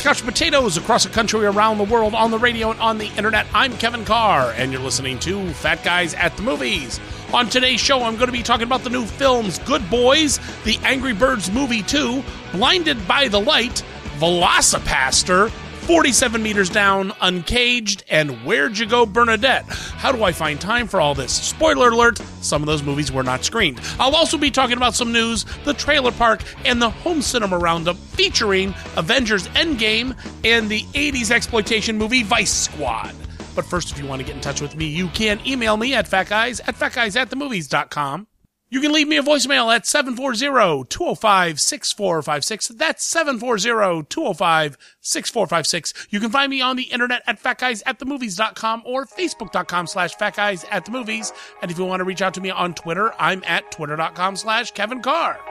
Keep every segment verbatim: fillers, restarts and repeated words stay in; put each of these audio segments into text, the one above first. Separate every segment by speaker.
Speaker 1: couch potatoes across the country, around the world, on the radio and on the internet. I'm Kevin Carr, and you're listening to Fat Guys at the Movies. On today's show, I'm going to be talking about the new films Good Boys, The Angry Birds Movie two, Blinded by the Light, Velocipaster, forty-seven meters down, Uncaged, and Where'd You Go, Bernadette? How do I find time for all this? Spoiler alert, some of those movies were not screened. I'll also be talking about some news, the trailer park, and the home cinema roundup featuring Avengers Endgame and the eighties exploitation movie Vice Squad. But first, if you want to get in touch with me, you can email me at fatguys at fatguys at the movies dot com. You can leave me a voicemail at seven four zero, two oh five, six four five six. That's seven four zero, two oh five, six four five six. You can find me on the internet at fatguys at the movies dot com or facebook.com slash fatguys at the movies. And if you want to reach out to me on Twitter, I'm at twitter.com slash Kevin Carr.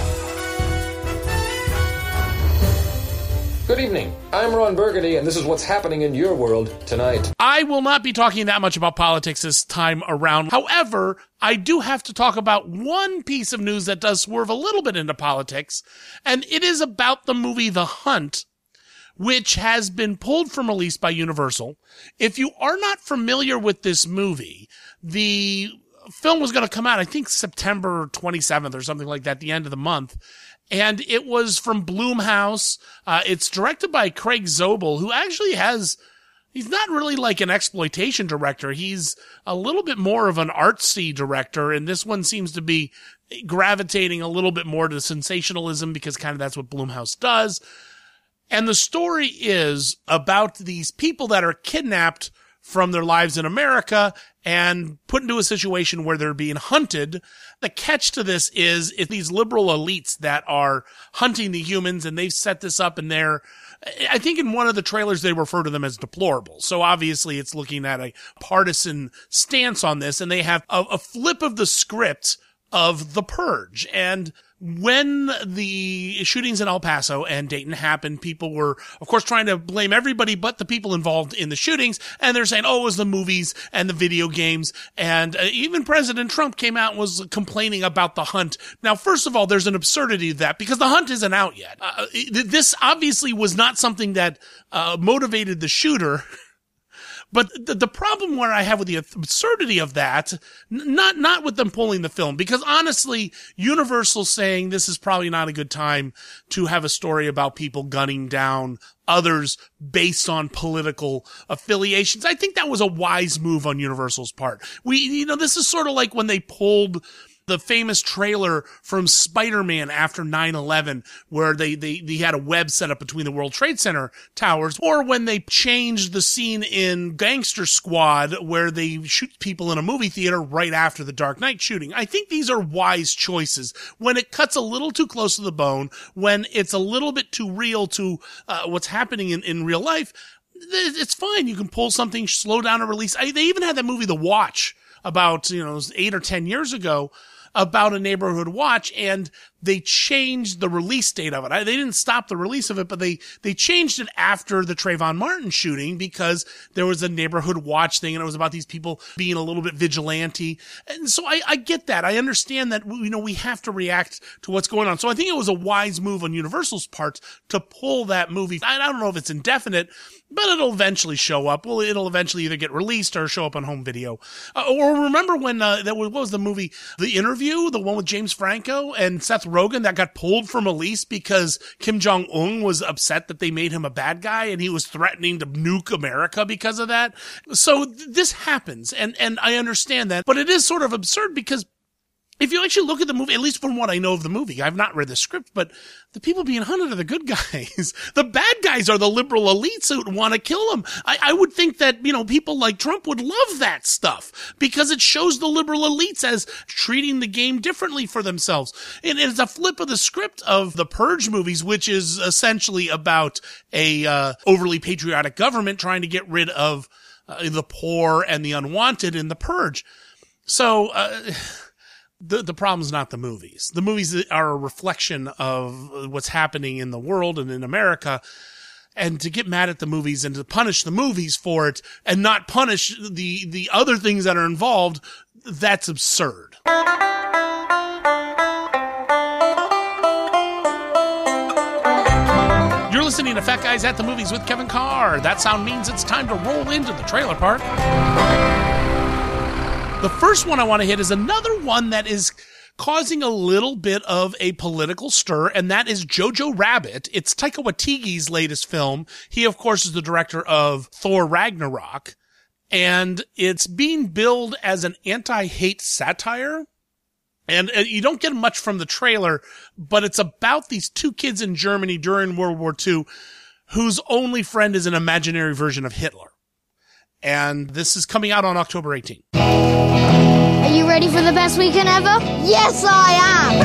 Speaker 2: Good evening. I'm Ron Burgundy, and this is what's happening in your world tonight.
Speaker 1: I will not be talking that much about politics this time around. However, I do have to talk about one piece of news that does swerve a little bit into politics, and it is about the movie The Hunt, which has been pulled from release by Universal. If you are not familiar with this movie, the film was going to come out, I think, September twenty-seventh or something like that, the end of the month. And it was from Blumhouse. Uh, it's directed by Craig Zobel, who actually has, he's not really like an exploitation director. He's a little bit more of an artsy director. And this one seems to be gravitating a little bit more to sensationalism because kind of that's what Blumhouse does. And the story is about these people that are kidnapped from their lives in America and put into a situation where they're being hunted. The catch to this is if these liberal elites that are hunting the humans, and they've set this up in their, I think in one of the trailers they refer to them as deplorable. So obviously it's looking at a partisan stance on this, and they have a, a flip of the script of The Purge. And when the shootings in El Paso and Dayton happened, people were, of course, trying to blame everybody but the people involved in the shootings. And they're saying, oh, it was the movies and the video games. And uh, even President Trump came out and was complaining about The Hunt. Now, first of all, there's an absurdity to that because The Hunt isn't out yet. Uh, this obviously was not something that uh, motivated the shooter. But the, the problem where I have with the absurdity of that, not, not with them pulling the film, because honestly, Universal saying this is probably not a good time to have a story about people gunning down others based on political affiliations. I think that was a wise move on Universal's part. We, you know, this is sort of like when they pulled the famous trailer from Spider-Man after nine eleven, where they, they, they had a web set up between the World Trade Center towers, or when they changed the scene in Gangster Squad, where they shoot people in a movie theater right after the Dark Knight shooting. I think these are wise choices. When it cuts a little too close to the bone, when it's a little bit too real to uh, what's happening in, in real life, it's fine. You can pull something, slow down a release. I, they even had that movie, The Watch, about, you know, eight or ten years ago, about a neighborhood watch, and they changed the release date of it. I, they didn't stop the release of it, but they, they changed it after the Trayvon Martin shooting because there was a neighborhood watch thing and it was about these people being a little bit vigilante. And so I, I get that. I understand that, you know, we have to react to what's going on. So I think it was a wise move on Universal's part to pull that movie. I, I don't know if it's indefinite, but it'll eventually show up. Well, it'll eventually either get released or show up on home video. Uh, or remember when, uh, that was, what was the movie? The Interview, the one with James Franco and Seth Rogen that got pulled from release because Kim Jong-un was upset that they made him a bad guy and he was threatening to nuke America because of that. So th- this happens, and, and I understand that, but it is sort of absurd because if you actually look at the movie, at least from what I know of the movie, I've not read the script, but the people being hunted are the good guys. The bad guys are the liberal elites who want to kill them. I, I would think that, you know, people like Trump would love that stuff because it shows the liberal elites as treating the game differently for themselves. And it's a flip of the script of the Purge movies, which is essentially about a uh, overly patriotic government trying to get rid of uh, the poor and the unwanted in the Purge. So, uh... The the problem's not the movies. The movies are a reflection of what's happening in the world and in America. And to get mad at the movies and to punish the movies for it and not punish the, the other things that are involved, that's absurd. listening to Fat Guys at the Movies with Kevin Carr. That sound means it's time to roll into the trailer park. The first one I want to hit is another one that is causing a little bit of a political stir, and that is Jojo Rabbit. It's Taika Waititi's latest film. He, of course, is the director of Thor Ragnarok, and it's being billed as an anti-hate satire. And uh, you don't get much from the trailer, but it's about these two kids in Germany during World War Two whose only friend is an imaginary version of Hitler. And this is coming out on October eighteenth.
Speaker 3: Are you ready for the best weekend ever? Yes, I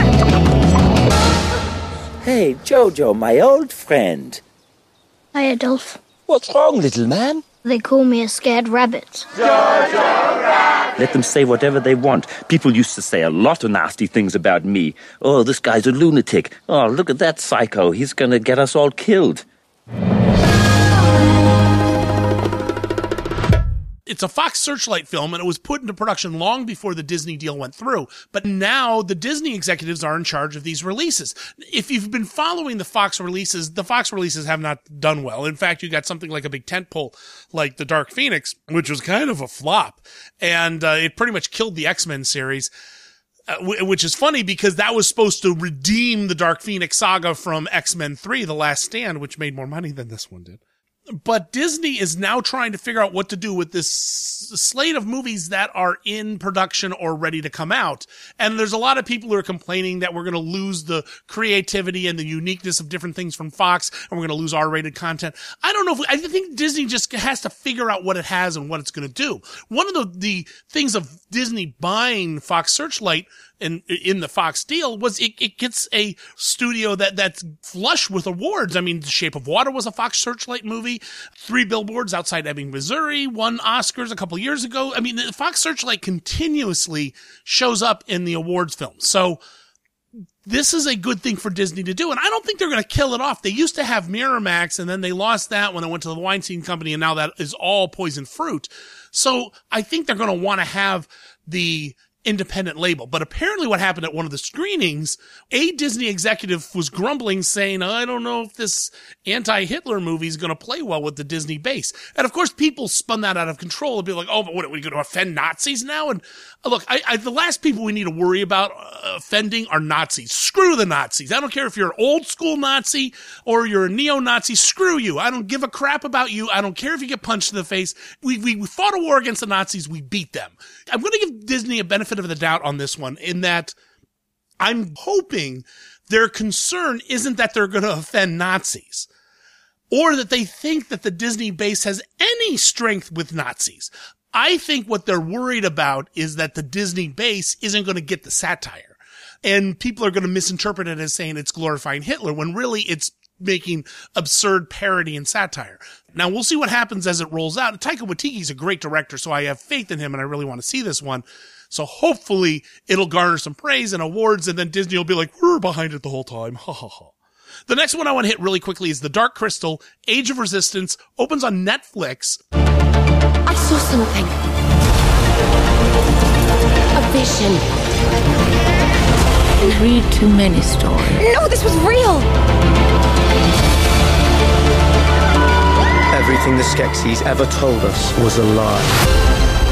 Speaker 3: am!
Speaker 4: Hey, Jojo, my old friend.
Speaker 3: Hi, Adolf.
Speaker 4: What's wrong, little man?
Speaker 3: They call me a scared rabbit.
Speaker 4: Jojo Rabbit! Let them say whatever they want. People used to say a lot of nasty things about me. Oh, this guy's a lunatic. Oh, look at that psycho. He's gonna get us all killed.
Speaker 1: It's a Fox Searchlight film, and it was put into production long before the Disney deal went through. But now the Disney executives are in charge of these releases. If you've been following the Fox releases, the Fox releases have not done well. In fact, you got something like a big tentpole like The Dark Phoenix, which was kind of a flop. And uh, it pretty much killed the X-Men series. Uh, w- which is funny because that was supposed to redeem the Dark Phoenix saga from X-Men three, The Last Stand, which made more money than this one did. But Disney is now trying to figure out what to do with this slate of movies that are in production or ready to come out. And there's a lot of people who are complaining that we're going to lose the creativity and the uniqueness of different things from Fox, and we're going to lose R-rated content. I don't know if we, I think Disney just has to figure out what it has and what it's going to do. One of the, the things of Disney buying Fox Searchlight in, in the Fox deal was it, it gets a studio that, that's flush with awards. I mean, The Shape of Water was a Fox Searchlight movie. Three Billboards Outside Ebbing, Missouri won Oscars a couple years ago. I mean, the Fox Searchlight continuously shows up in the awards films. So this is a good thing for Disney to do. And I don't think they're going to kill it off. They used to have Miramax, and then they lost that when it went to the Weinstein Company, and now that is all poison fruit. So I think they're going to want to have the independent label. But apparently what happened at one of the screenings, a Disney executive was grumbling, saying, I don't know if this anti-Hitler movie is going to play well with the Disney base. And of course, people spun that out of control and be like, oh, but what, are we going to offend Nazis now? And uh, look, I, I, the last people we need to worry about uh, offending are Nazis. Screw the Nazis. I don't care if you're an old school Nazi or you're a neo-Nazi. Screw you. I don't give a crap about you. I don't care if you get punched in the face. We, we, we fought a war against the Nazis. We beat them. I'm going to give Disney a benefit of the doubt on this one, in that I'm hoping their concern isn't that they're going to offend Nazis, or that they think that the Disney base has any strength with Nazis. I think what they're worried about is that the Disney base isn't going to get the satire, and people are going to misinterpret it as saying it's glorifying Hitler, when really it's making absurd parody and satire. Now, we'll see what happens as it rolls out. Taika Waititi's a great director, so I have faith in him, and I really want to see this one. So hopefully it'll garner some praise and awards, and then Disney will be like, we're behind it the whole time. Ha ha ha. The next one I want to hit really quickly is The Dark Crystal, Age of Resistance, opens on Netflix.
Speaker 5: I saw something. A vision.
Speaker 6: You read too many stories.
Speaker 5: No, this was real.
Speaker 7: Everything the Skeksis ever told us was a lie.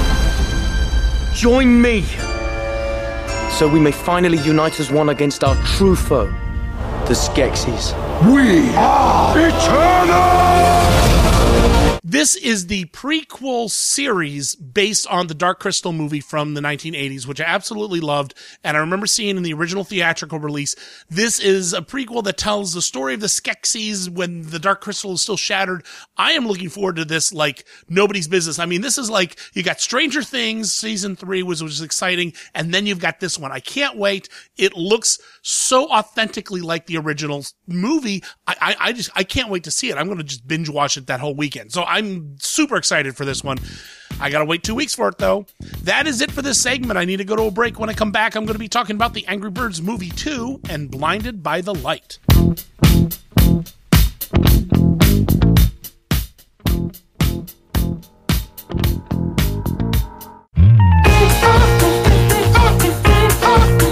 Speaker 7: Join me, so we may finally unite as one against our true foe, the Skeksis.
Speaker 8: We are eternal!
Speaker 1: This is the prequel series based on the Dark Crystal movie from the nineteen eighties, which I absolutely loved, and I remember seeing in the original theatrical release. This is a prequel that tells the story of the Skeksis when the Dark Crystal is still shattered. I am looking forward to this like nobody's business. I mean, this is like, you got Stranger Things, season three was, was exciting, and then you've got this one. I can't wait. It looks so authentically like the original movie. I, I, I just, I can't wait to see it. I'm going to just binge watch it that whole weekend. So I'm super excited for this one. I gotta wait two weeks for it, though. That is it for this segment. I need to go to a break. When I come back, I'm going to be talking about the Angry Birds movie two and Blinded by the Light.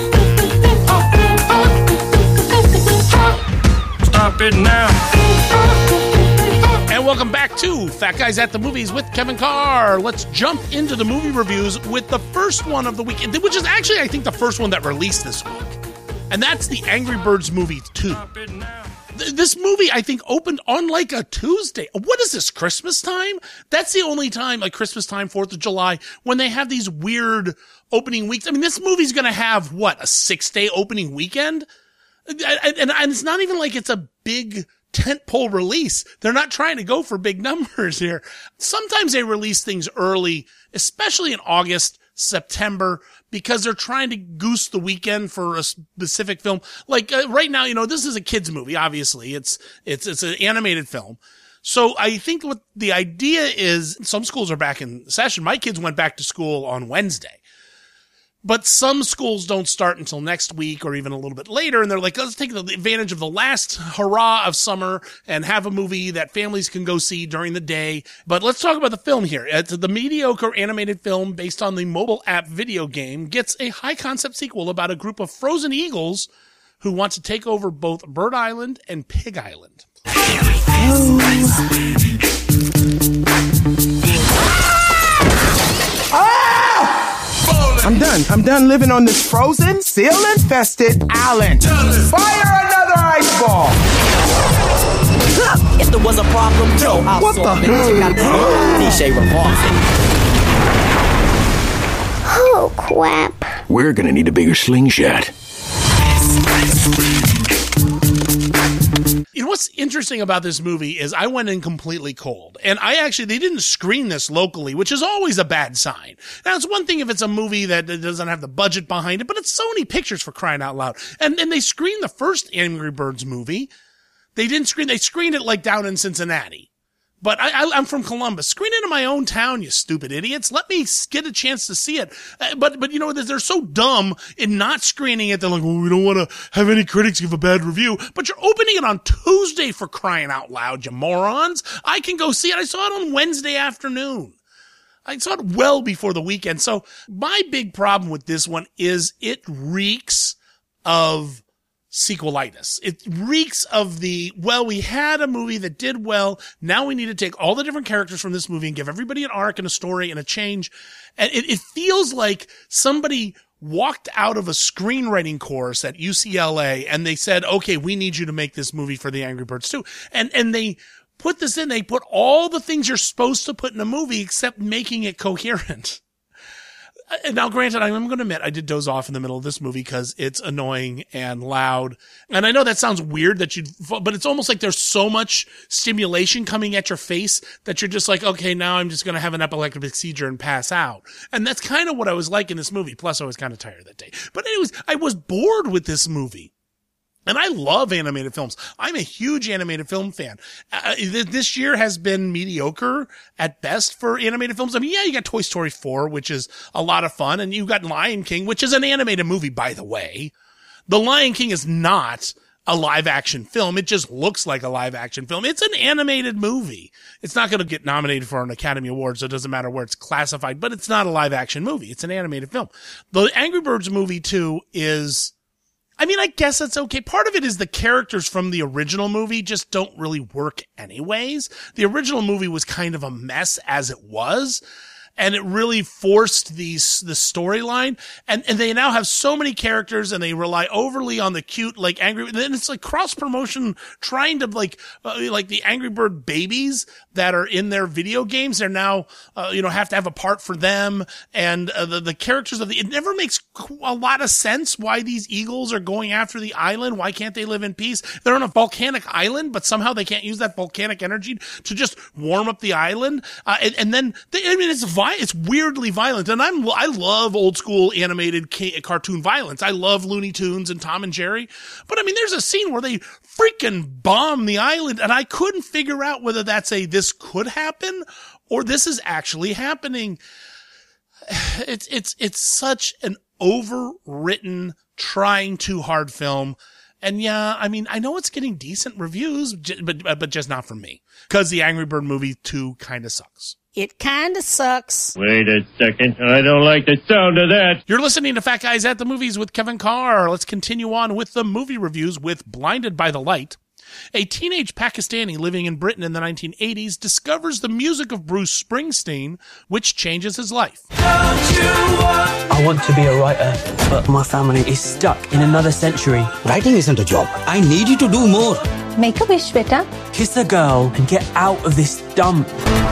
Speaker 8: Stop it now.
Speaker 1: Fat Guys at the Movies with Kevin Carr. Let's jump into the movie reviews with the first one of the week, which is actually, I think, the first one that released this week. And that's the Angry Birds Movie two. Th- this movie, I think, opened on like a Tuesday. What is this, Christmas time? That's the only time, like Christmas time, fourth of July, when they have these weird opening weeks. I mean, this movie's going to have, what, a six-day opening weekend? And, and, and it's not even like it's a big tentpole release. They're not trying to go for big numbers here. Sometimes they release things early, especially in August, September, because they're trying to goose the weekend for a specific film. Like uh, right now, you know, this is a kids movie. Obviously, it's it's it's an animated film. So I think what the idea is, some schools are back in session. My kids went back to school on Wednesday. But some schools don't start until next week or even a little bit later. And they're like, let's take advantage of the last hurrah of summer and have a movie that families can go see during the day. But let's talk about the film here. It's the mediocre animated film based on the mobile app video game gets a high concept sequel about a group of frozen eagles who want to take over both Bird Island and Pig Island.
Speaker 9: I'm done. I'm done living on this frozen, seal-infested island. Fire another ice ball!
Speaker 10: If there was a problem, Joe, I'll
Speaker 9: what
Speaker 10: solve
Speaker 9: the
Speaker 10: it. D J revolves it.
Speaker 3: Oh, crap.
Speaker 8: We're gonna need a bigger slingshot.
Speaker 1: You know what's interesting about this movie is I went in completely cold. And I actually, they didn't screen this locally, which is always a bad sign. Now, it's one thing if it's a movie that doesn't have the budget behind it, but it's Sony Pictures, for crying out loud. And, and they screened the first Angry Birds movie. They didn't screen, they screened it like down in Cincinnati. But I, I, I'm from Columbus. Screen it in my own town, you stupid idiots. Let me get a chance to see it. Uh, but, but you know, they're so dumb in not screening it. They're like, well, we don't want to have any critics give a bad review. But you're opening it on Tuesday, for crying out loud, you morons. I can go see it. I saw it on Wednesday afternoon. I saw it well before the weekend. So my big problem with this one is it reeks of sequelitis. It reeks of the, well, we had a movie that did well. Now we need to take all the different characters from this movie and give everybody an arc and a story and a change. And it, it feels like somebody walked out of a screenwriting course at U C L A and they said, okay, we need you to make this movie for the Angry Birds two. And, and they put this in, they put all the things you're supposed to put in a movie except making it coherent. Now, granted, I'm going to admit I did doze off in the middle of this movie because it's annoying and loud. And I know that sounds weird that you'd, but it's almost like there's so much stimulation coming at your face that you're just like, okay, now I'm just going to have an epileptic seizure and pass out. And that's kind of what I was like in this movie. Plus, I was kind of tired that day. But anyways, I was bored with this movie. And I love animated films. I'm a huge animated film fan. Uh, this year has been mediocre at best for animated films. I mean, yeah, you got Toy Story four, which is a lot of fun. And you got Lion King, which is an animated movie, by the way. The Lion King is not a live action film. It just looks like a live action film. It's an animated movie. It's not going to get nominated for an Academy Award, so it doesn't matter where it's classified, but it's not a live action movie. It's an animated film. The Angry Birds movie two is, I mean, I guess that's okay. Part of it is the characters from the original movie just don't really work anyways. The original movie was kind of a mess as it was. And it really forced these, the storyline. And, and they now have so many characters and they rely overly on the cute, like angry, then it's like cross promotion trying to like, uh, like the Angry Bird babies that are in their video games. They're now, uh, you know, have to have a part for them. And uh, the, the characters of the, it never makes a lot of sense why these eagles are going after the island. Why can't they live in peace? They're on a volcanic island, but somehow they can't use that volcanic energy to just warm up the island. Uh, and, and then they, I mean, it's violent. It's weirdly violent, and I'm I love old school animated ca- cartoon violence. I love Looney Tunes and Tom and Jerry, but I mean, there's a scene where they freaking bomb the island, and I couldn't figure out whether that's a this could happen or this is actually happening. It's it's it's such an overwritten, trying too hard film. And yeah, I mean, I know it's getting decent reviews, but but just not from me, because the Angry Bird movie two kind of sucks.
Speaker 11: It kind of sucks.
Speaker 12: Wait a second. I don't like the sound of that.
Speaker 1: You're listening to Fat Guys at the Movies with Kevin Carr. Let's continue on with the movie reviews with Blinded by the Light. A teenage Pakistani living in Britain in the nineteen eighties discovers the music of Bruce Springsteen, which changes his life.
Speaker 13: I want to be a writer, but my family is stuck in another century.
Speaker 10: Writing isn't a job. I need you to do more.
Speaker 5: Make a wish, beta.
Speaker 13: Kiss a girl and get out of this dump.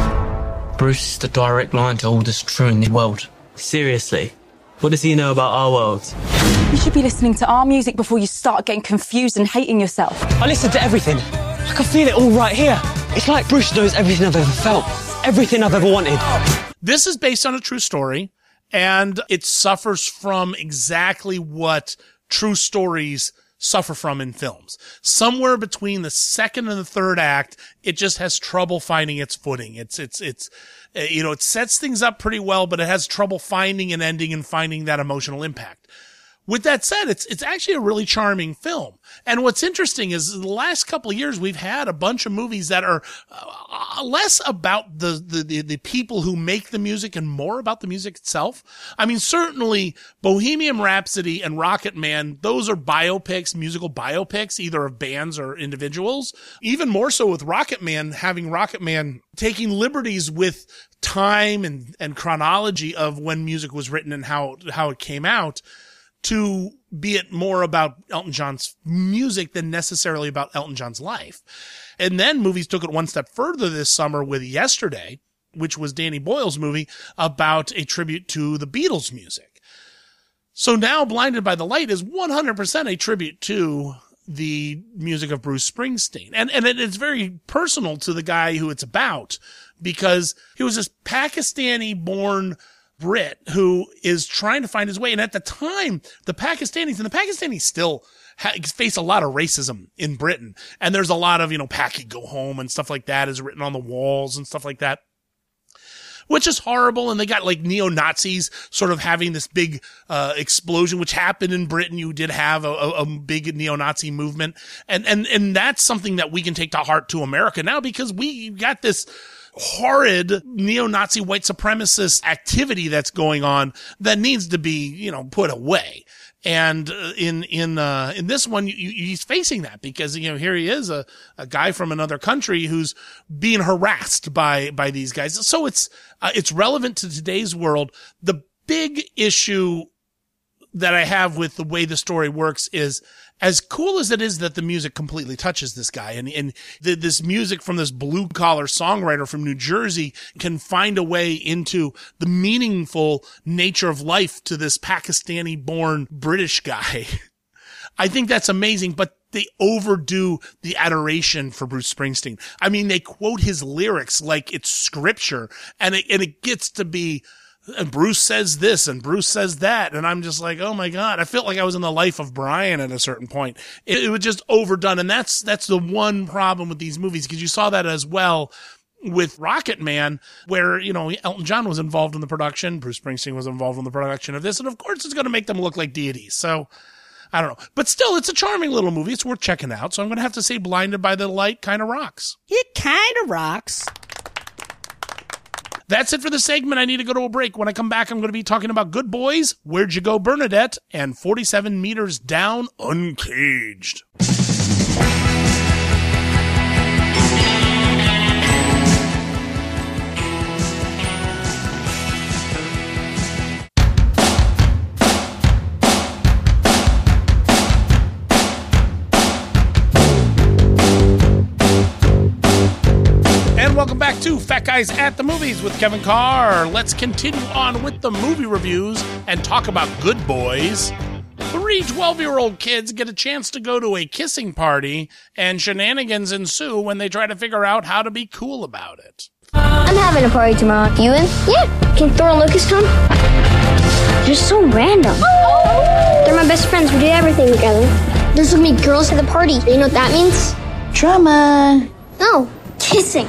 Speaker 13: Bruce is the direct line to all that's true in the world. Seriously, what does he know about our world?
Speaker 14: You should be listening to our music before you start getting confused and hating yourself.
Speaker 13: I listen to everything. I can feel it all right here. It's like Bruce knows everything I've ever felt, everything I've ever wanted.
Speaker 1: This is based on a true story, and it suffers from exactly what true stories suffer from in films. Somewhere between the second and the third act, it just has trouble finding its footing. It's, it's, it's, uh, you know, it sets things up pretty well, but it has trouble finding an ending and finding that emotional impact. With that said, it's, it's actually a really charming film. And what's interesting is the last couple of years, we've had a bunch of movies that are uh, less about the, the, the, the people who make the music and more about the music itself. I mean, certainly Bohemian Rhapsody and Rocket Man, those are biopics, musical biopics, either of bands or individuals. Even more so with Rocket Man, having Rocket Man taking liberties with time and, and chronology of when music was written and how, how it came out, to be it more about Elton John's music than necessarily about Elton John's life. And then movies took it one step further this summer with Yesterday, which was Danny Boyle's movie about a tribute to the Beatles music. So now Blinded by the Light is one hundred percent a tribute to the music of Bruce Springsteen. And, and it's very personal to the guy who it's about, because he was this Pakistani born Brit who is trying to find his way. And at the time, the Pakistanis, and the Pakistanis still ha- face a lot of racism in Britain. And there's a lot of, you know, Paki go home and stuff like that is written on the walls and stuff like that, which is horrible. And they got like neo-Nazis sort of having this big, uh, explosion, which happened in Britain. You did have a, a, a big neo-Nazi movement. And, and, and that's something that we can take to heart to America now, because we got this horrid neo-Nazi white supremacist activity that's going on that needs to be, you know, put away. And uh, in, in, uh, in this one, you, he's facing that because, you know, here he is, a, a guy from another country who's being harassed by, by these guys. So it's, uh, it's relevant to today's world. The big issue that I have with the way the story works is, as cool as it is that the music completely touches this guy, and, and the, this music from this blue collar songwriter from New Jersey can find a way into the meaningful nature of life to this Pakistani born British guy. I think that's amazing, but they overdo the adoration for Bruce Springsteen. I mean, they quote his lyrics like it's scripture, and it, and it gets to be, and Bruce says this and Bruce says that. And I'm just like, oh my God, I felt like I was in the Life of Brian at a certain point. It, it was just overdone. And that's, that's the one problem with these movies, because you saw that as well with Rocket Man, where, you know, Elton John was involved in the production. Bruce Springsteen was involved in the production of this. And of course it's going to make them look like deities. So I don't know, but still it's a charming little movie. It's worth checking out. So I'm going to have to say Blinded by the Light kind of rocks.
Speaker 11: It kind of rocks.
Speaker 1: That's it for the segment. I need to go to a break. When I come back, I'm going to be talking about Good Boys, Where'd You Go, Bernadette, and forty-seven meters Down, Uncaged. Welcome back to Fat Guys at the Movies with Kevin Carr. Let's continue on with the movie reviews and talk about Good Boys. Three twelve-year-old kids get a chance to go to a kissing party, and shenanigans ensue when they try to figure out how to be cool about it.
Speaker 3: I'm having a party tomorrow. You in? Yeah. Can Thor and Lucas come? They're so random. They're my best friends. We do everything together. There's gonna be girls at the party. You know what that means? Drama. No. Kissing.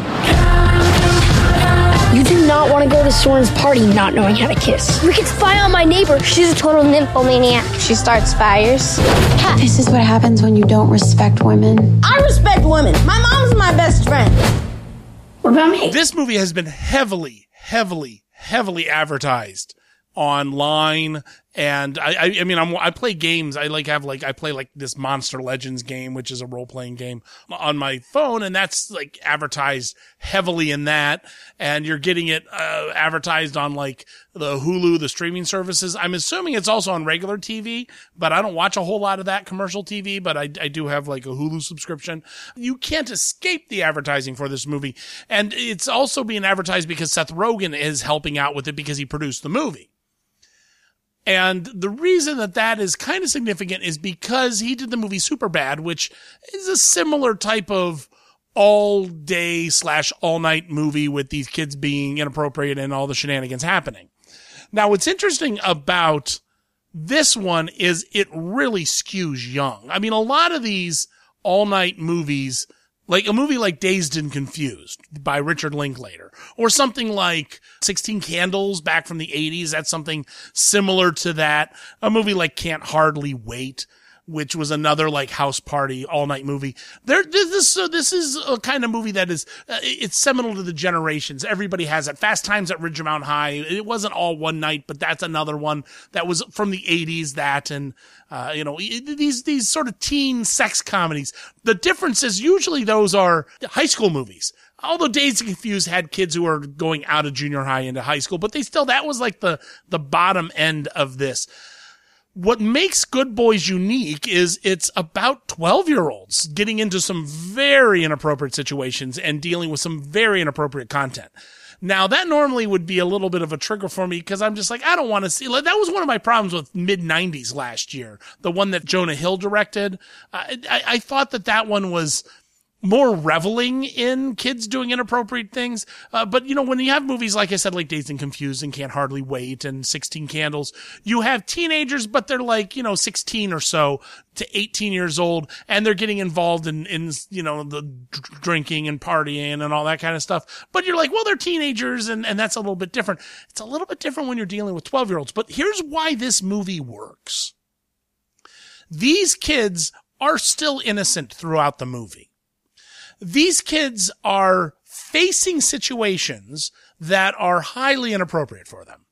Speaker 3: You do not want to go to Soren's party not knowing how to kiss. We could spy on my neighbor. She's a total nymphomaniac. She starts fires.
Speaker 6: This is what happens when you don't respect women.
Speaker 11: I respect women. My mom's my best friend. What about me?
Speaker 1: This movie has been heavily, heavily, heavily advertised online And I, I, I mean, I'm, I play games. I like have like, I play like this Monster Legends game, which is a role playing game on my phone. And that's like advertised heavily in that. And you're getting it, uh, advertised on like the Hulu, the streaming services. I'm assuming it's also on regular T V, but I don't watch a whole lot of that commercial T V, but I, I do have like a Hulu subscription. You can't escape the advertising for this movie. And it's also being advertised because Seth Rogen is helping out with it because he produced the movie. And the reason that that is kind of significant is because he did the movie Superbad, which is a similar type of all day slash all night movie with these kids being inappropriate and all the shenanigans happening. Now, what's interesting about this one is it really skews young. I mean, a lot of these all night movies, like a movie like Dazed and Confused by Richard Linklater, or something like sixteen Candles back from the eighties. That's something similar to that. A movie like Can't Hardly Wait, which was another like house party all night movie. There, this is, so this is a kind of movie that is, uh, it's seminal to the generations. Everybody has it. Fast Times at Ridgemont High. It wasn't all one night, but that's another one that was from the eighties. That and, uh, you know, these, these sort of teen sex comedies. The difference is usually those are high school movies. Although Dazed and Confused had kids who are going out of junior high into high school, but they still, that was like the, the bottom end of this. What makes Good Boys unique is it's about twelve-year-olds getting into some very inappropriate situations and dealing with some very inappropriate content. Now, that normally would be a little bit of a trigger for me because I'm just like, I don't want to see. Like, that was one of my problems with mid nineties last year, the one that Jonah Hill directed. Uh, I, I thought that that one was more reveling in kids doing inappropriate things. Uh, but, you know, when you have movies, like I said, like Dazed and Confused and Can't Hardly Wait and sixteen Candles, you have teenagers, but they're like, you know, sixteen or so to eighteen years old, and they're getting involved in, in, you know, the d- drinking and partying and all that kind of stuff. But you're like, well, they're teenagers, and, and that's a little bit different. It's a little bit different when you're dealing with twelve-year-olds. But here's why this movie works. These kids are still innocent throughout the movie. These kids are facing situations that are highly inappropriate for them,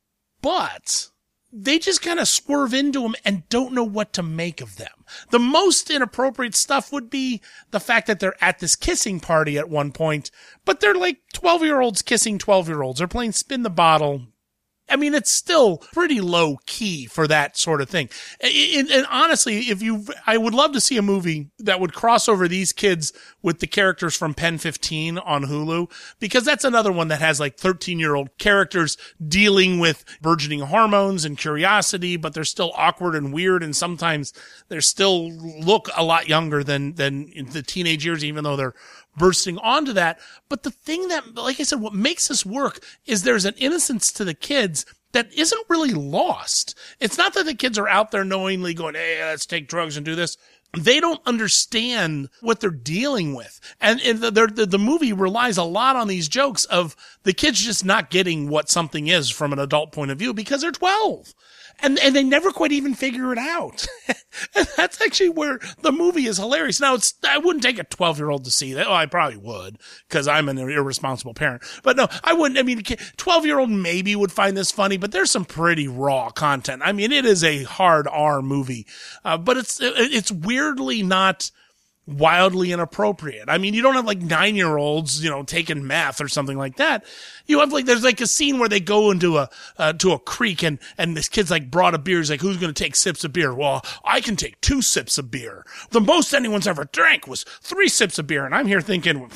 Speaker 1: but they just kind of swerve into them and don't know what to make of them. The most inappropriate stuff would be the fact that they're at this kissing party at one point, but they're like twelve-year-olds kissing twelve-year-olds. They're playing spin the bottle. I mean, it's still pretty low key for that sort of thing. And, and honestly, if you, I would love to see a movie that would cross over these kids with the characters from Pen fifteen on Hulu, because that's another one that has like thirteen year old characters dealing with burgeoning hormones and curiosity, but they're still awkward and weird. And sometimes they still look a lot younger than, than the teenage years, even though they're bursting onto that. But the thing that, like I said, what makes this work is there's an innocence to the kids that isn't really lost. It's not that the kids are out there knowingly going, hey, let's take drugs and do this. They don't understand what they're dealing with. And, and the, the, the movie relies a lot on these jokes of the kids just not getting what something is from an adult point of view because they're twelve. And, and they never quite even figure it out. And that's actually where the movie is hilarious. Now, it's, I wouldn't take a twelve year old to see that. Oh, I probably would, because I'm an irresponsible parent. But no, I wouldn't. I mean, twelve year old maybe would find this funny, but there's some pretty raw content. I mean, it is a hard R movie, uh, but it's, it's weirdly not wildly inappropriate. I mean, you don't have like nine year olds, you know, taking meth or something like that. You have like, there's like a scene where they go into a, uh, to a creek and, and this kid's like brought a beer. He's like, who's going to take sips of beer? Well, I can take two sips of beer. The most anyone's ever drank was three sips of beer. And I'm here thinking,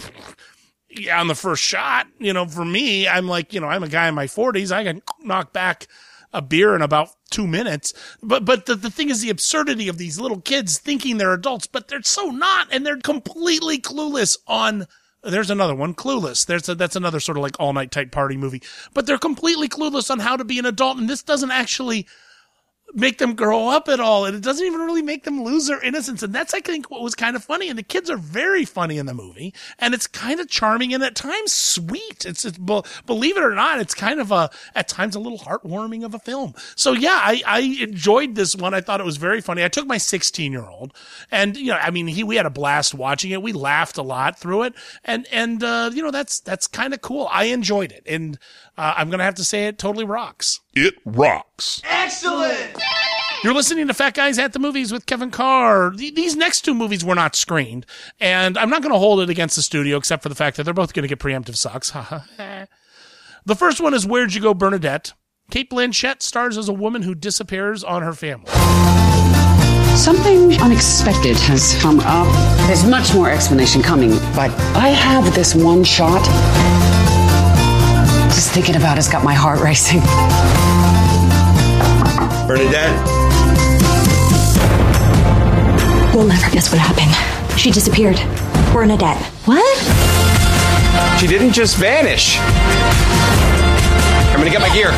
Speaker 1: yeah, on the first shot, you know, for me, I'm like, you know, I'm a guy in my forties. I can knock back a beer in about two minutes. But, but the, the thing is the absurdity of these little kids thinking they're adults, but they're so not. And they're completely clueless on, there's another one, Clueless. There's a, that's another sort of like all night type party movie, but they're completely clueless on how to be an adult. And this doesn't actually make them grow up at all. And it doesn't even really make them lose their innocence. And that's, I think, what was kind of funny. And the kids are very funny in the movie, and it's kind of charming and at times sweet. It's, it's believe it or not, it's kind of a, at times a little heartwarming of a film. So yeah, I, I enjoyed this one. I thought it was very funny. I took my sixteen year old and, you know, I mean, he, we had a blast watching it. We laughed a lot through it. And, and, uh, you know, that's, that's kind of cool. I enjoyed it. And, Uh, I'm going to have to say it totally rocks.
Speaker 15: It rocks.
Speaker 9: Excellent!
Speaker 1: You're listening to Fat Guys at the Movies with Kevin Carr. These next two movies were not screened, and I'm not going to hold it against the studio except for the fact that they're both going to get preemptive sucks. The first one is Where'd You Go, Bernadette? Cate Blanchett stars as a woman who disappears on her family.
Speaker 16: Something unexpected has come up. There's much more explanation coming, but I have this one shot. Just thinking about it's got my heart racing.
Speaker 9: Bernadette?
Speaker 5: You'll never guess what happened. She disappeared. Bernadette. What?
Speaker 9: She didn't just vanish. I'm gonna get my gear.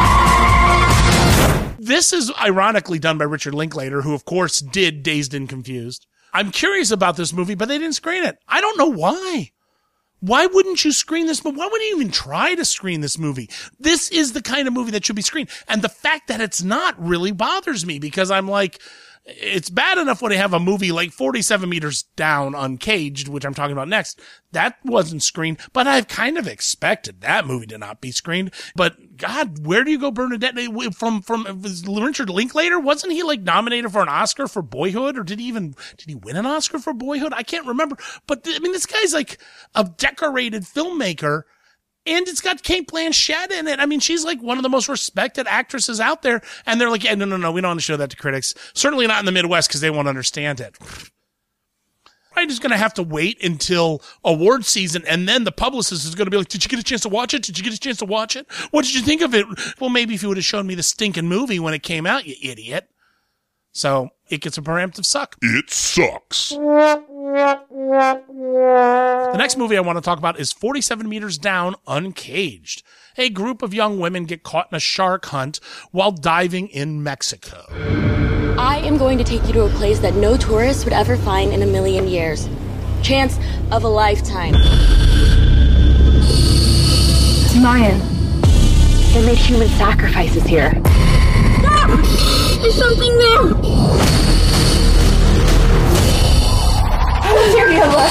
Speaker 1: This is ironically done by Richard Linklater, who of course did Dazed and Confused. I'm curious about this movie, but they didn't screen it. I don't know why. Why wouldn't you screen this movie? Why wouldn't you even try to screen this movie? This is the kind of movie that should be screened. And the fact that it's not really bothers me because I'm like, it's bad enough when they have a movie like forty-seven meters down, Uncaged, which I'm talking about next. That wasn't screened, but I've kind of expected that movie to not be screened. But God, Where Do You Go, Bernadette? From, from, was Richard Linklater? Wasn't he like nominated for an Oscar for Boyhood? Or did he even, did he win an Oscar for Boyhood? I can't remember. But I mean, this guy's like a decorated filmmaker. And it's got Cate Blanchett in it. I mean, she's like one of the most respected actresses out there. And they're like, yeah, no, no, no, we don't want to show that to critics. Certainly not in the Midwest because they won't understand it. I'm just going to have to wait until award season. And then the publicist is going to be like, did you get a chance to watch it? Did you get a chance to watch it? What did you think of it? Well, maybe if you would have shown me the stinking movie when it came out, you idiot. So it gets a preemptive suck.
Speaker 15: It sucks.
Speaker 1: The next movie I want to talk about is forty-seven meters down, Uncaged. A group of young women get caught in a shark hunt while diving in Mexico.
Speaker 5: I am going to take you to a place that no tourist would ever find in a million years. Chance of a lifetime.
Speaker 3: It's Mayan. They made human sacrifices here.
Speaker 5: Stop! There's something there!
Speaker 3: Syria, look!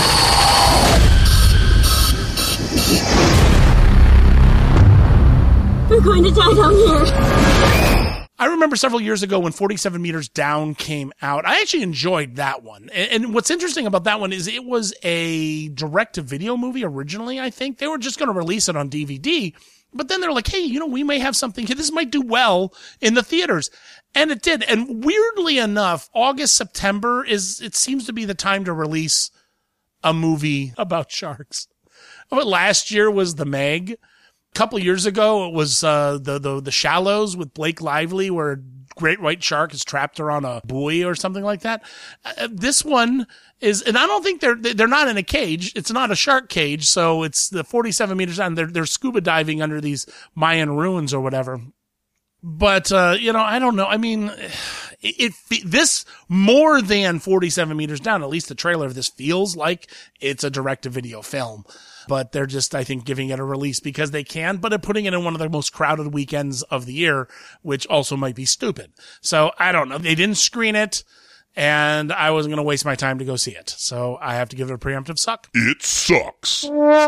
Speaker 5: We're going to die down here.
Speaker 1: I remember several years ago when forty-seven meters down came out. I actually enjoyed that one. And, and what's interesting about that one is it was a direct-to-video movie originally, I think. They were just going to release it on D V D. But then they're like, hey, you know, we may have something here. This might do well in the theaters. And it did. And weirdly enough, August, September is, it seems to be the time to release a movie about sharks. But last year was The Meg. A couple years ago, it was uh, the, the the Shallows with Blake Lively, where a great white shark is trapped her on a buoy or something like that. Uh, this one is, and I don't think they're they're not in a cage. It's not a shark cage, so it's the forty-seven meters down. They're they're scuba diving under these Mayan ruins or whatever. But uh, you know, I don't know. I mean, it, it this more than forty-seven meters down. At least the trailer of this feels like it's a direct-to-video film. But they're just, I think, giving it a release because they can, but they're putting it in one of the most crowded weekends of the year, which also might be stupid. So I don't know. They didn't screen it, and I wasn't going to waste my time to go see it. So I have to give it a preemptive suck.
Speaker 15: It sucks.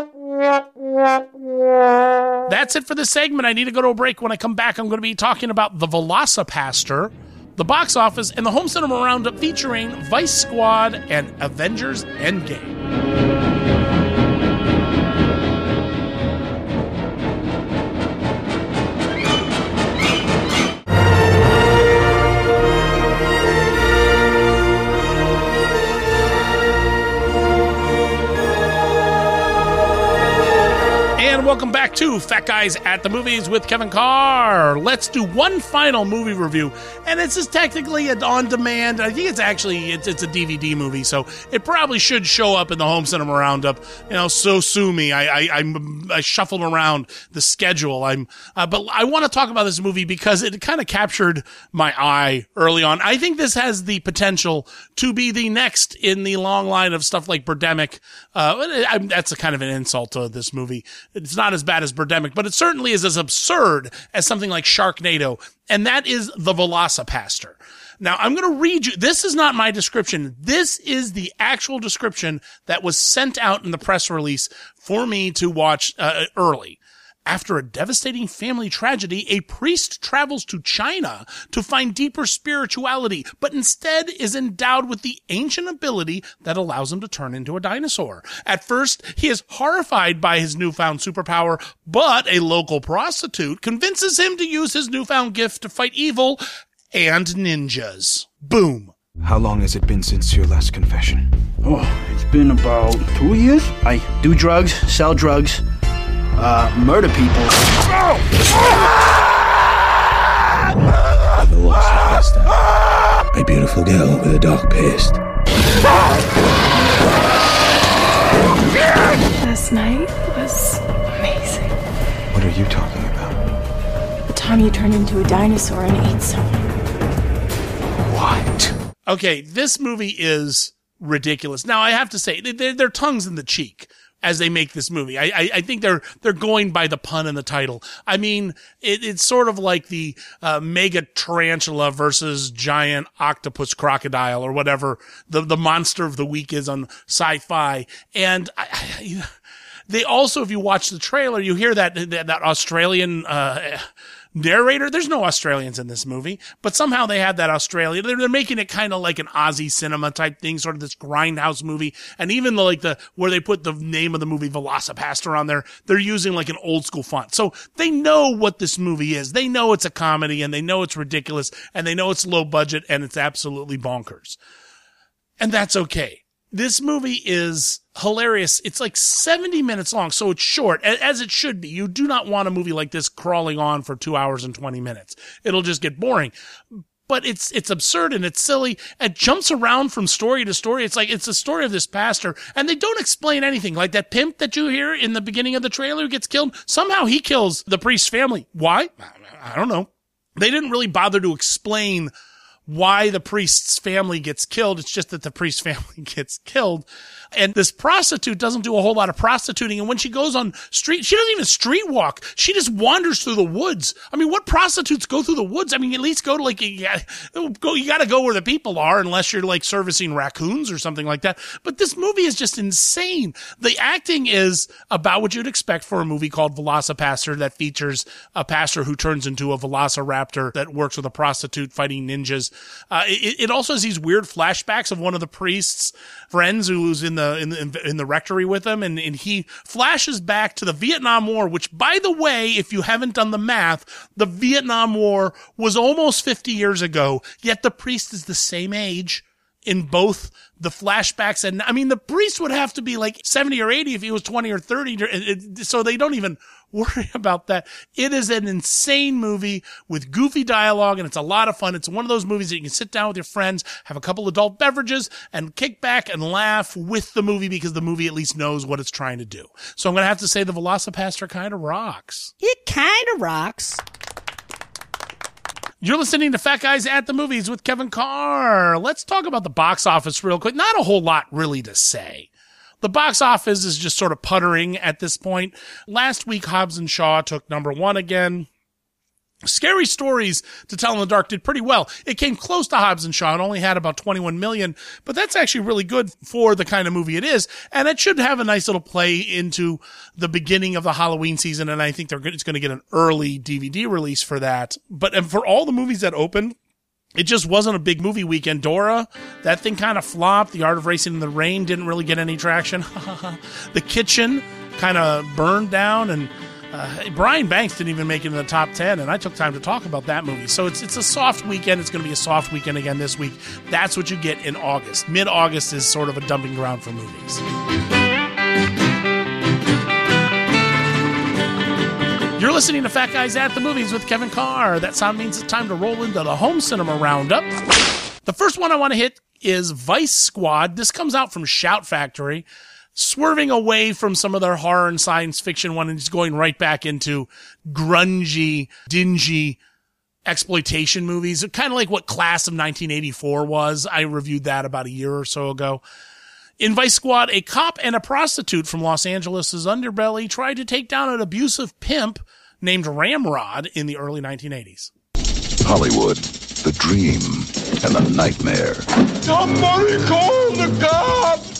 Speaker 1: That's it for this segment. I need to go to a break. When I come back, I'm going to be talking about The Velocipaster, the box office, and the home cinema roundup featuring Vice Squad and Avengers Endgame. And welcome back to Fat Guys at the Movies with Kevin Carr. Let's do one final movie review, and this is technically an on-demand. I think it's actually it's, it's a D V D movie, so it probably should show up in the home cinema roundup. You know, so sue me. I I I'm, I shuffled around the schedule. I'm, uh, but I want to talk about this movie because it kind of captured my eye early on. I think this has the potential to be the next in the long line of stuff like Birdemic. Uh, I, that's a kind of an insult to this movie. It's not as bad as Birdemic, but it certainly is as absurd as something like Sharknado, and that is The Velocipaster. Now, I'm going to read you. This is not my description. This is the actual description that was sent out in the press release for me to watch uh, early. After a devastating family tragedy, a priest travels to China to find deeper spirituality, but instead is endowed with the ancient ability that allows him to turn into a dinosaur. At first, he is horrified by his newfound superpower, but a local prostitute convinces him to use his newfound gift to fight evil and ninjas. Boom.
Speaker 17: How long has it been since your last confession?
Speaker 18: Oh, it's been about two years. I do drugs, sell drugs, uh, murder people.
Speaker 8: I've lost the past. A beautiful girl with a dark past.
Speaker 6: Last night was amazing.
Speaker 17: What are you talking about?
Speaker 6: The time you turned into a dinosaur and ate someone.
Speaker 17: What?
Speaker 1: Okay, this movie is ridiculous. Now, I have to say, they're, they're tongues in the cheek as they make this movie. I, I, I think they're they're going by the pun in the title. I mean, it, it's sort of like the uh, mega tarantula versus giant octopus crocodile or whatever the, the monster of the week is on Sci-Fi. And I, I, they also, if you watch the trailer, you hear that that, that Australian uh narrator. There's no Australians in this movie, but somehow they had that Australia. They're, they're making it kind of like an Aussie cinema type thing, sort of this grindhouse movie. And even the, like the, where they put the name of the movie Velocipaster on there, they're using like an old school font. So they know what this movie is. They know it's a comedy and they know it's ridiculous and they know it's low budget and it's absolutely bonkers. And that's okay. This movie is hilarious. It's like seventy minutes long, so it's short, as it should be. You do not want a movie like this crawling on for two hours and twenty minutes. It'll just get boring. But it's it's absurd and it's silly. It jumps around from story to story. It's like it's the story of this pastor, and they don't explain anything. Like that pimp that you hear in the beginning of the trailer who gets killed, somehow he kills the priest's family. Why? I don't know. They didn't really bother to explain why the priest's family gets killed. It's just that the priest's family gets killed. And this prostitute doesn't do a whole lot of prostituting. And when she goes on street, she doesn't even street walk. She just wanders through the woods. I mean, what prostitutes go through the woods? I mean, at least go to like, you gotta go, you gotta go where the people are unless you're like servicing raccoons or something like that. But this movie is just insane. The acting is about what you'd expect for a movie called Velocipaster that features a pastor who turns into a velociraptor that works with a prostitute fighting ninjas. Uh, it, it also has these weird flashbacks of one of the priest's friends who's in the in the in the rectory with him, and, and he flashes back to the Vietnam War, which, by the way, if you haven't done the math, the Vietnam War was almost fifty years ago, yet the priest is the same age in both the flashbacks. And I mean, the priest would have to be like seventy or eighty if he was twenty or thirty. So they don't even worry about that. It is an insane movie with goofy dialogue, and it's a lot of fun. It's one of those movies that you can sit down with your friends, have a couple adult beverages, and kick back and laugh with the movie because the movie at least knows what it's trying to do. So I'm going to have to say the Velocipaster kind of rocks.
Speaker 19: It kind of rocks.
Speaker 1: You're listening to Fat Guys at the Movies with Kevin Carr. Let's talk about the box office real quick. Not a whole lot really to say. The box office is just sort of puttering at this point. Last week, Hobbs and Shaw took number one again. Scary Stories to Tell in the Dark did pretty well. It came close to Hobbs and Shaw. It only had about twenty-one million, but that's actually really good for the kind of movie it is. And it should have a nice little play into the beginning of the Halloween season. And I think they're it's going to get an early D V D release for that. But and for all the movies that opened, it just wasn't a big movie weekend. Dora, that thing kind of flopped. The Art of Racing in the Rain didn't really get any traction. The Kitchen kind of burned down, and uh, Brian Banks didn't even make it in the top ten, and I took time to talk about that movie. So it's it's a soft weekend. It's going to be a soft weekend again this week. That's what you get in August. Mid-August is sort of a dumping ground for movies. You're listening to Fat Guys at the Movies with Kevin Carr. That sound means it's time to roll into the home cinema roundup. The first one I want to hit is Vice Squad. This comes out from Shout Factory, swerving away from some of their horror and science fiction one and just going right back into grungy, dingy exploitation movies. Kind of like what Class of nineteen eighty-four was. I reviewed that about a year or so ago. In Vice Squad, a cop and a prostitute from Los Angeles' underbelly tried to take down an abusive pimp named Ramrod in the early nineteen eighties.
Speaker 15: Hollywood, the dream and the nightmare.
Speaker 9: Somebody call the cops!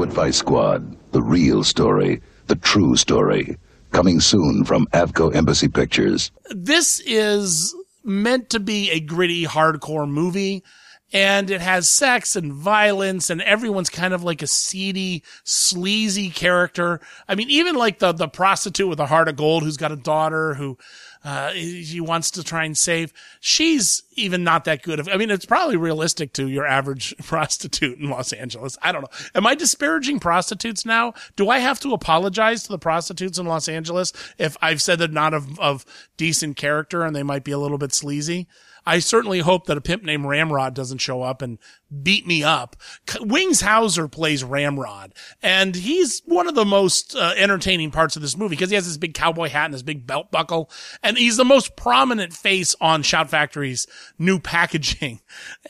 Speaker 15: Hollywood Vice Squad. The real story. The true story. Coming soon from Avco Embassy Pictures.
Speaker 1: This is meant to be a gritty, hardcore movie. And it has sex and violence, and everyone's kind of like a seedy, sleazy character. I mean, even like the, the prostitute with a heart of gold who's got a daughter who, uh, she wants to try and save. She's even not that good. I mean, it's probably realistic to your average prostitute in Los Angeles. I don't know. Am I disparaging prostitutes now? Do I have to apologize to the prostitutes in Los Angeles if I've said they're not of, of decent character and they might be a little bit sleazy? I certainly hope that a pimp named Ramrod doesn't show up and beat me up. Wings Hauser plays Ramrod, and he's one of the most uh, entertaining parts of this movie because he has this big cowboy hat and this big belt buckle, and he's the most prominent face on Shout Factory's new packaging.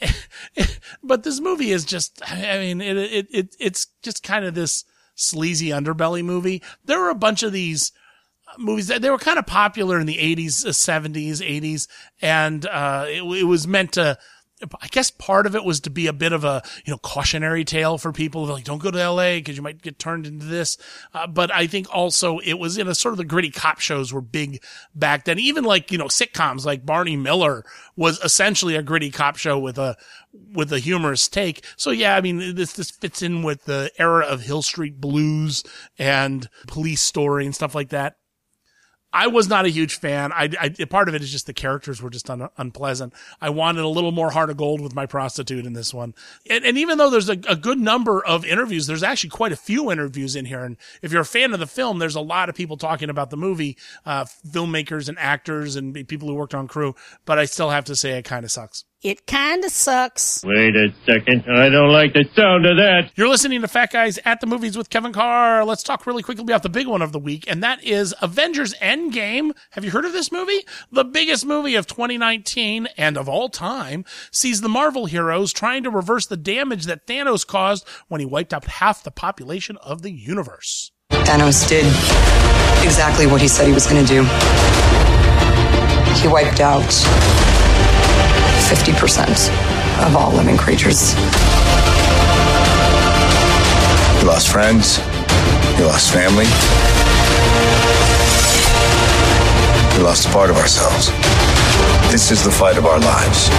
Speaker 1: But this movie is just, I mean, it, it, it it's just kind of this sleazy underbelly movie. There are a bunch of these movies that they were kind of popular in the eighties, seventies, eighties. And, uh, it, it was meant to, I guess part of it was to be a bit of a, you know, cautionary tale for people like, don't go to L A because you might get turned into this. Uh, but I think also it was in a sort of the gritty cop shows were big back then. Even like, you know, sitcoms like Barney Miller was essentially a gritty cop show with a, with a humorous take. So yeah, I mean, this, this fits in with the era of Hill Street Blues and Police Story and stuff like that. I was not a huge fan. I, I, part of it is just the characters were just un, unpleasant. I wanted a little more heart of gold with my prostitute in this one. And, and even though there's a, a good number of interviews, there's actually quite a few interviews in here. And if you're a fan of the film, there's a lot of people talking about the movie, uh, filmmakers and actors and people who worked on crew. But I still have to say it kind of sucks.
Speaker 11: It kind of sucks.
Speaker 12: Wait a second. I don't like the sound of that.
Speaker 1: You're listening to Fat Guys at the Movies with Kevin Carr. Let's talk really quickly about the big one of the week, and that is Avengers Endgame. Have you heard of this movie? The biggest movie of twenty nineteen and of all time sees the Marvel heroes trying to reverse the damage that Thanos caused when he wiped out half the population of the universe.
Speaker 19: Thanos did exactly what he said he was going to do. He wiped out fifty percent of all living creatures.
Speaker 17: We lost friends. We lost family. We lost a part of ourselves. This is the fight of our lives.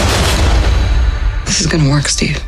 Speaker 19: This is gonna work, Steve.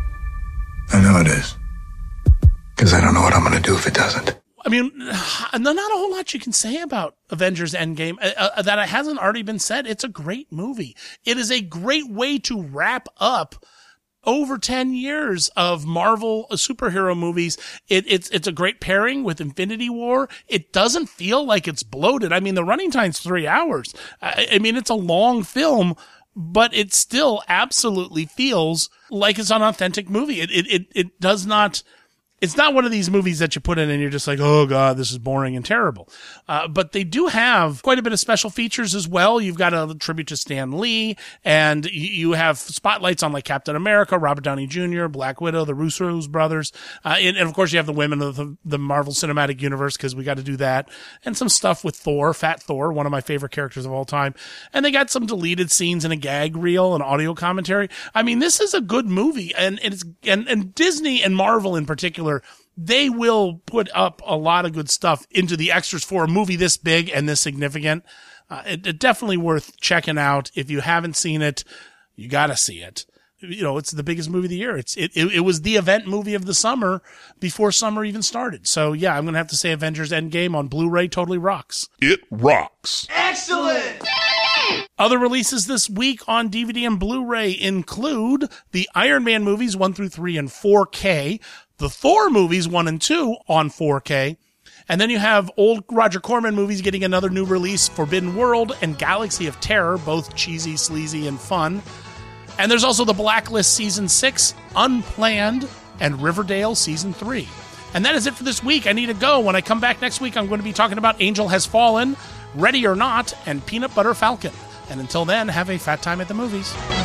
Speaker 17: I know it is. Because I don't know what I'm gonna do if it doesn't.
Speaker 1: I mean, not a whole lot you can say about Avengers Endgame uh, uh, that hasn't already been said. It's a great movie. It is a great way to wrap up over ten years of Marvel superhero movies. It, it's, it's a great pairing with Infinity War. It doesn't feel like it's bloated. I mean, the running time's three hours. I, I mean, it's a long film, but it still absolutely feels like it's an authentic movie. It, it, it, it does not, It's not one of these movies that you put in and you're just like, oh God, this is boring and terrible. Uh, but they do have quite a bit of special features as well. You've got a tribute to Stan Lee, and you have spotlights on like Captain America, Robert Downey Junior, Black Widow, the Russos brothers. Uh, and, and of course you have the women of the, the Marvel Cinematic Universe, because we got to do that. And some stuff with Thor, Fat Thor, one of my favorite characters of all time. And they got some deleted scenes and a gag reel and audio commentary. I mean, this is a good movie, and, and it's, and, and Disney and Marvel in particular, they will put up a lot of good stuff into the extras for a movie this big and this significant. Uh, it, it definitely worth checking out. If you haven't seen it, you gotta see it. You know, it's the biggest movie of the year. It's, it, it, it was the event movie of the summer before summer even started. So yeah, I'm going to have to say Avengers Endgame on Blu-ray totally rocks.
Speaker 20: It rocks.
Speaker 9: Excellent.
Speaker 1: Other releases this week on D V D and Blu-ray include the Iron Man movies one through three in four K, the Thor movies one and two on four K, and then you have old Roger Corman movies getting another new release, Forbidden World and Galaxy of Terror, both cheesy, sleazy, and fun. And there's also The Blacklist Season six, Unplanned, and Riverdale Season three. And that is it for this week. I need to go. When I come back next week, I'm going to be talking about Angel Has Fallen, Ready or Not, and Peanut Butter Falcon. And until then, have a fat time at the movies.